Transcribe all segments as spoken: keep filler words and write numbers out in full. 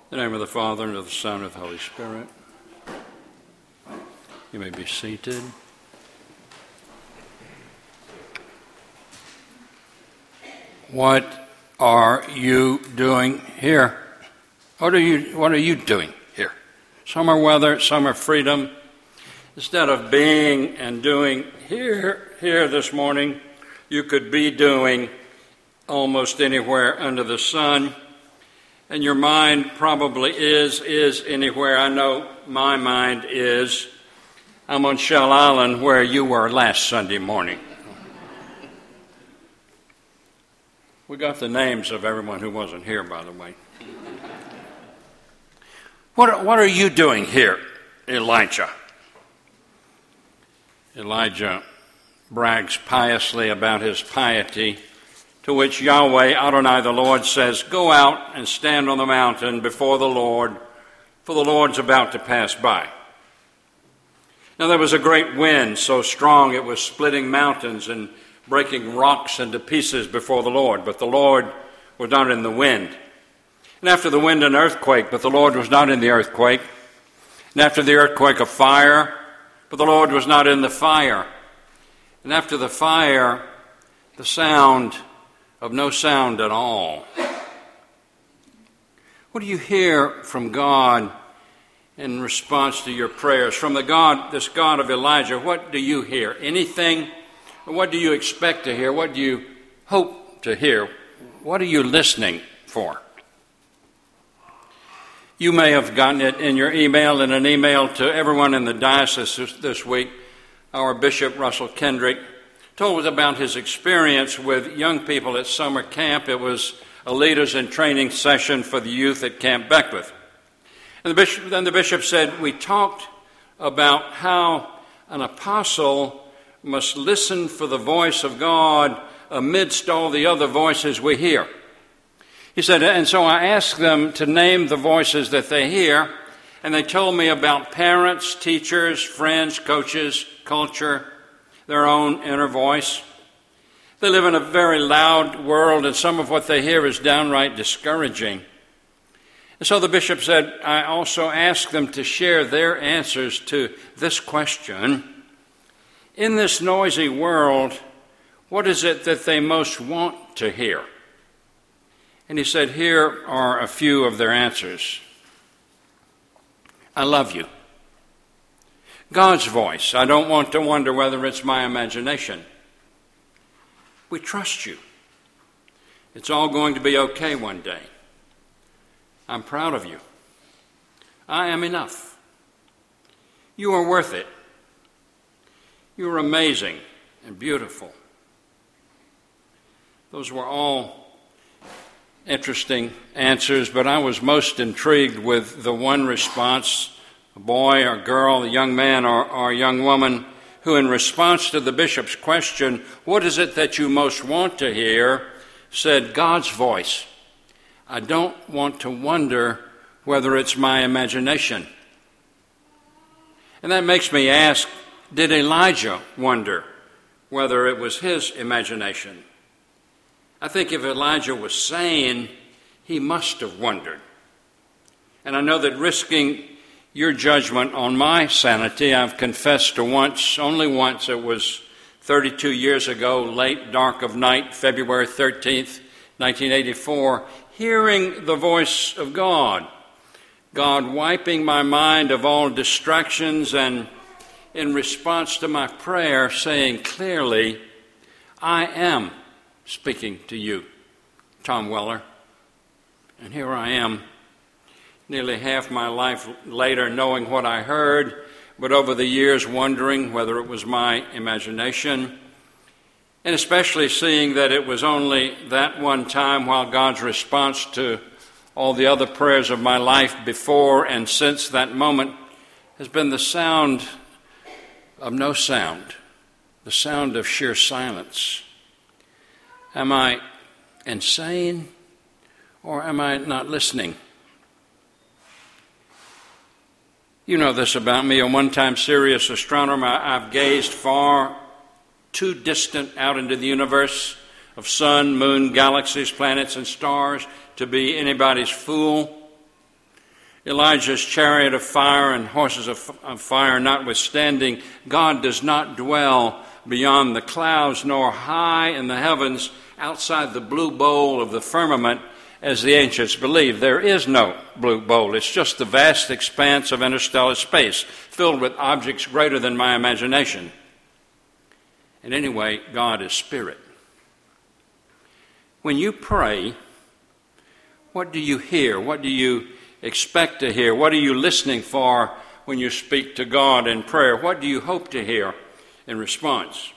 In the name of the Father, and of the Son, and of the Holy Spirit. You may be seated. What are you doing here? What are you, what are you doing here? Summer weather, summer freedom. Instead of being and doing here, here this morning, you could be doing almost anywhere under the sun. And your mind probably is, is anywhere. I know my mind is. I'm on Shell Island where you were last Sunday morning. We got the names of everyone who wasn't here, by the way. What, what are you doing here, Elijah? Elijah brags piously about his piety, to which Yahweh, Adonai the Lord, says, "Go out and stand on the mountain before the Lord, for the Lord's about to pass by." Now there was a great wind, so strong it was splitting mountains and breaking rocks into pieces before the Lord, but the Lord was not in the wind. And after the wind, an earthquake, but the Lord was not in the earthquake. And after the earthquake, a fire, but the Lord was not in the fire. And after the fire, the sound of no sound at all. What do you hear from God in response to your prayers? From the God, this God of Elijah, what do you hear? Anything? What do you expect to hear? What do you hope to hear? What are you listening for? You may have gotten it in your email, in an email to everyone in the diocese this, this week. Our Bishop, Russell Kendrick, told us about his experience with young people at summer camp. It was a leaders in training session for the youth at Camp Beckwith. And the bishop, then the bishop said, we talked about how an apostle must listen for the voice of God amidst all the other voices we hear. He said, and so I asked them to name the voices that they hear, and they told me about parents, teachers, friends, coaches, culture, their own inner voice. They live in a very loud world, and some of what they hear is downright discouraging. And so the bishop said, I also asked them to share their answers to this question. In this noisy world, what is it that they most want to hear? And he said, here are a few of their answers. I love you. God's voice. I don't want to wonder whether it's my imagination. We trust you. It's all going to be okay one day. I'm proud of you. I am enough. You are worth it. You are amazing and beautiful. Those were all interesting answers, but I was most intrigued with the one response, a boy or girl, a young man or, or a young woman, who in response to the bishop's question, what is it that you most want to hear, said, God's voice. I don't want to wonder whether it's my imagination. And that makes me ask, did Elijah wonder whether it was his imagination? I think if Elijah was sane, he must have wondered. And I know that risking your judgment on my sanity, I've confessed to once, only once, it was thirty-two years ago, late dark of night, February thirteenth, nineteen eighty-four, hearing the voice of God, God wiping my mind of all distractions and in response to my prayer saying clearly, I am speaking to you, Tom Weller. And here I am, nearly half my life later, knowing what I heard, but over the years wondering whether it was my imagination, and especially seeing that it was only that one time while God's response to all the other prayers of my life before and since that moment has been the sound of no sound, the sound of sheer silence. Am I insane, or am I not listening? You know this about me. A one-time serious astronomer, I've gazed far too distant out into the universe of sun, moon, galaxies, planets, and stars to be anybody's fool. Elijah's chariot of fire and horses of, of fire notwithstanding, God does not dwell beyond the clouds, nor high in the heavens outside the blue bowl of the firmament, as the ancients believed. There is no blue bowl. It's just the vast expanse of interstellar space, filled with objects greater than my imagination. And anyway, God is spirit. When you pray, what do you hear? What do you expect to hear? What are you listening for when you speak to God in prayer? What do you hope to hear in response?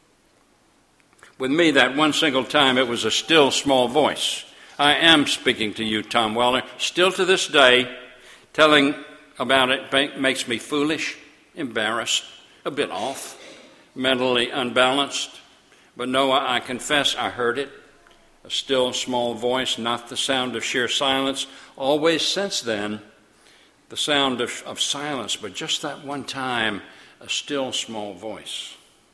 With me, that one single time, it was a still small voice. I am speaking to you, Tom Weller. Still to this day, telling about it makes me foolish, embarrassed, a bit off, mentally unbalanced. But Noah, I confess I heard it. A still small voice, not the sound of sheer silence. Always since then, the sound of, of silence, but just that one time, a still small voice.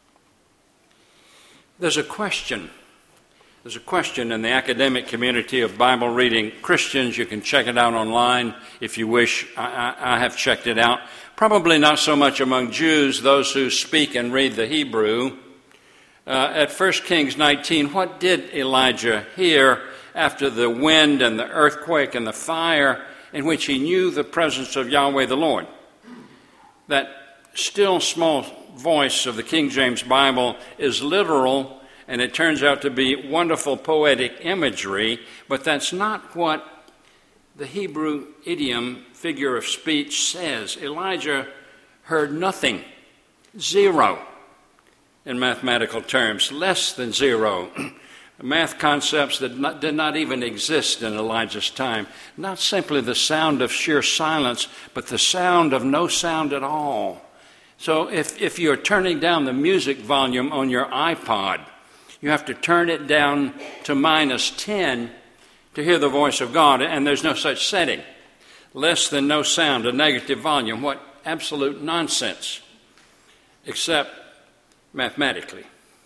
There's a question. There's a question in the academic community of Bible reading Christians. You can check it out online if you wish. I, I, I have checked it out. Probably not so much among Jews, those who speak and read the Hebrew. Uh, at First Kings nineteen, what did Elijah hear after the wind and the earthquake and the fire in which he knew the presence of Yahweh the Lord? That still small voice of the King James Bible is literal, and it turns out to be wonderful poetic imagery, but that's not what the Hebrew idiom, figure of speech, says. Elijah heard nothing, zero. In mathematical terms, less than zero. Math concepts that not, did not even exist in Elijah's time. Not simply the sound of sheer silence, but the sound of no sound at all. So if, if you're turning down the music volume on your iPod, you have to turn it down to minus ten to hear the voice of God, and there's no such setting. Less than no sound, a negative volume. What absolute nonsense, except mathematically.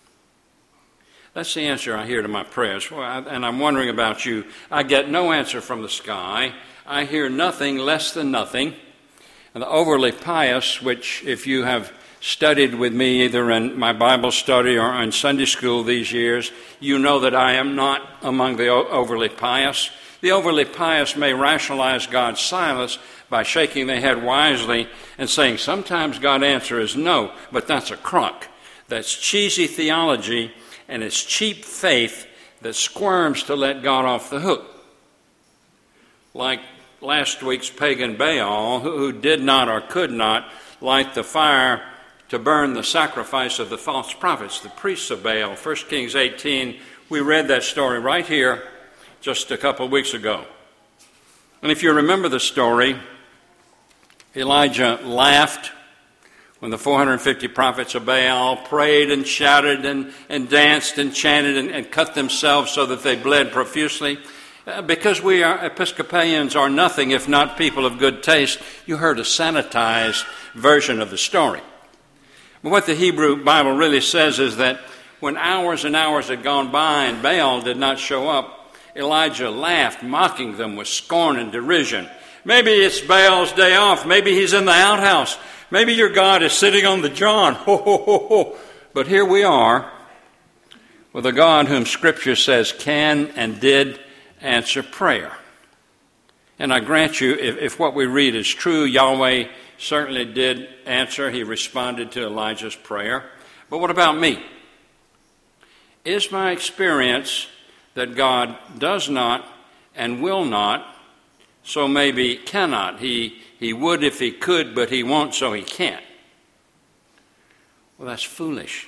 That's the answer I hear to my prayers. Well, I, and I'm wondering about you. I get no answer from the sky. I hear nothing less than nothing. And the overly pious, which if you have studied with me either in my Bible study or in Sunday school these years, you know that I am not among the overly pious. The overly pious may rationalize God's silence by shaking their head wisely and saying sometimes God's answer is no, but that's a crock. That's cheesy theology, and it's cheap faith that squirms to let God off the hook. Like last week's pagan Baal, who did not or could not light the fire to burn the sacrifice of the false prophets, the priests of Baal. First Kings eighteen, we read that story right here just a couple of weeks ago. And if you remember the story, Elijah laughed when the four hundred fifty prophets of Baal prayed and shouted and, and danced and chanted and, and cut themselves so that they bled profusely. Uh, because we are Episcopalians are nothing if not people of good taste, you heard a sanitized version of the story. But what the Hebrew Bible really says is that when hours and hours had gone by and Baal did not show up, Elijah laughed, mocking them with scorn and derision. Maybe it's Baal's day off. Maybe he's in the outhouse. Maybe your God is sitting on the John. Ho, ho, ho, ho. But here we are with a God whom Scripture says can and did answer prayer. And I grant you, if, if what we read is true, Yahweh certainly did answer. He responded to Elijah's prayer. But what about me? Is my experience that God does not and will not, so maybe cannot? He He would if he could, but he won't, so he can't. Well, that's foolish.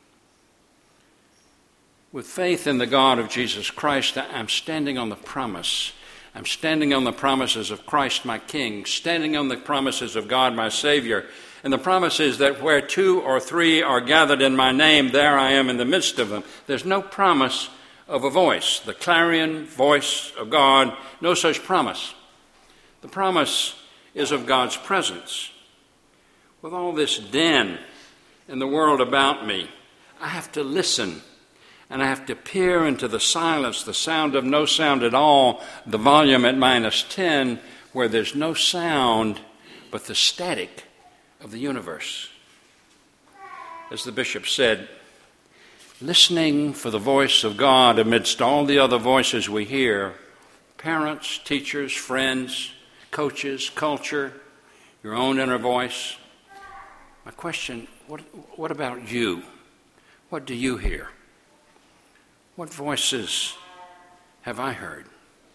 With faith in the God of Jesus Christ, I'm standing on the promise. I'm standing on the promises of Christ my King, standing on the promises of God my Savior. And the promise is that where two or three are gathered in my name, there I am in the midst of them. There's no promise of a voice, the clarion voice of God, no such promise. The promise is of God's presence. With all this din in the world about me, I have to listen, and I have to peer into the silence, the sound of no sound at all, the volume at minus ten, where there's no sound but the static of the universe. As the bishop said, listening for the voice of God amidst all the other voices we hear, parents, teachers, friends, coaches, culture, your own inner voice. My question, what, what about you? What do you hear? What voices have I heard?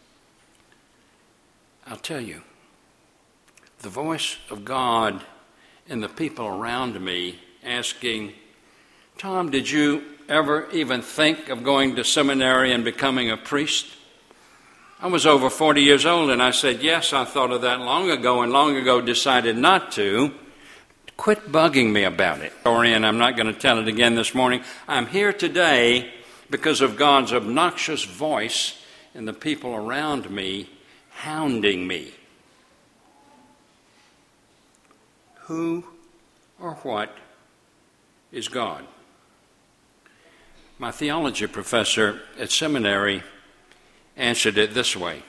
I'll tell you, the voice of God in the people around me asking, Tom, did you ever even think of going to seminary and becoming a priest? I was over forty years old and I said, yes, I thought of that long ago and long ago decided not to. Quit bugging me about it. And I'm not going to tell it again this morning. I'm here today because of God's obnoxious voice in the people around me hounding me. Who or what is God? My theology professor at seminary answered it this way.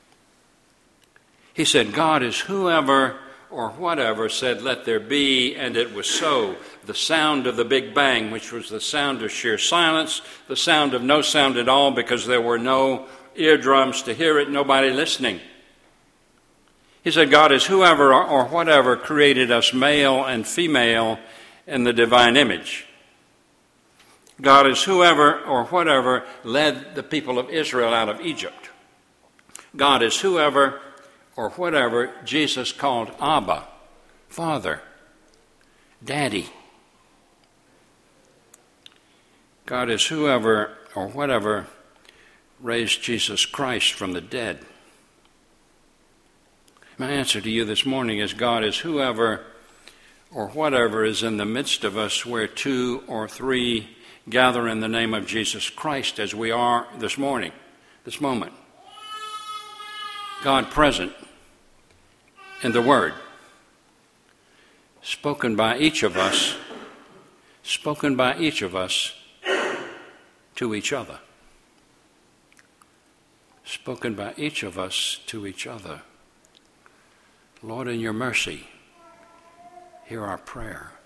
He said, God is whoever or whatever said, let there be, and it was so. The sound of the Big Bang, which was the sound of sheer silence, the sound of no sound at all because there were no eardrums to hear it, nobody listening. He said, God is whoever or whatever created us male and female in the divine image. God is whoever or whatever led the people of Israel out of Egypt. God is whoever or whatever Jesus called Abba, Father, Daddy. God is whoever or whatever raised Jesus Christ from the dead. My answer to you this morning is God is whoever or whatever is in the midst of us where two or three gather in the name of Jesus Christ as we are this morning, this moment. God present in the Word, spoken by each of us, spoken by each of us to each other. Spoken by each of us to each other. Lord, in your mercy, hear our prayer.